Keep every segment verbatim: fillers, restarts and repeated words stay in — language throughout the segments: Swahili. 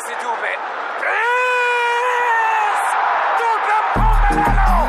Maxi Dube. Prince Dube Pomelelo.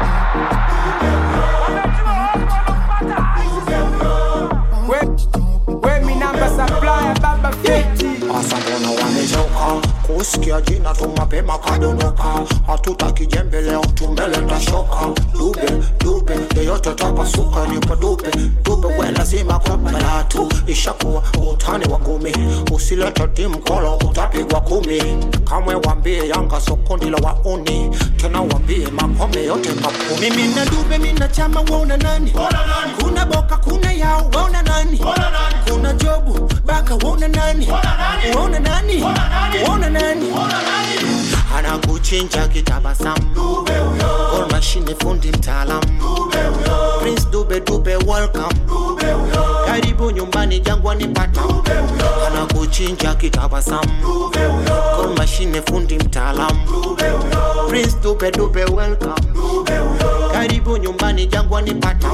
Where me number supply baba fifty. Asambona wamechoka kusikia jina tumapema kadonoka, hatutaki jembe leo tumeleta shoka. Dube dube yeyote tapasuka nipa dube dube, we lazima kwa balatu ishakuwa utani wa ngumi, usileta timu kolo utapigwa kumi. Kamwe wambie Yanga sokondi la wauni, tena wambie makombe yote kapu. Mimi na dube mina chama waona nani, kuna boka kuna yao waona nani, kuna jobu baka waona nani, waona nani, waona nani. Anakuchinja kitabasamu, Gol Machine fundi mtaalamu, Prince Dube Dube welcome, karibu nyumbani Jangwani pata. Anakuchinja kitabasamu, Gol Machine fundi mtaalamu, Prince Dube Dube welcome, karibu nyumbani Jangwani pata.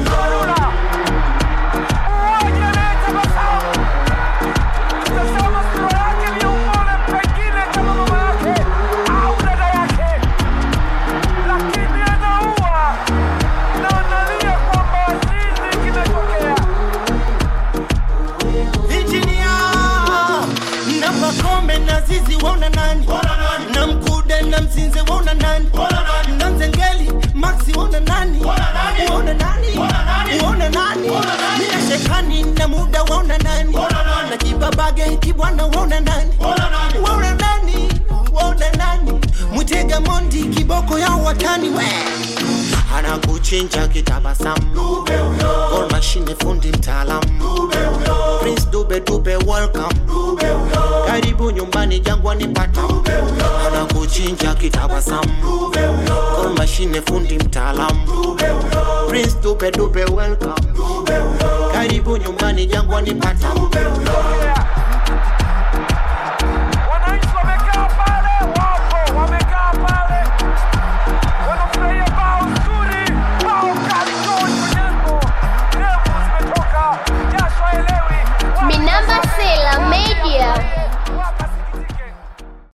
Waona nani, na mkude na mzinze waona nani, na mzengeli Maxi waona nani, waona nani, waona nani. Mina shekani na muda waona nani, na kibabage kibwana waona nani, waona nani, waona nani. Mutega Mondi kiboko ya watani we. Anakuchinja kitabasamu, Gol Machine fundi mtaalamu, Prince Dube Dube welcome, karibu nyumbani Jangwani pata. Anakuchinja kitabasamu, Gol Machine fundi mtaalamu, Prince Dube Dube welcome, karibu nyumbani Jangwani pata.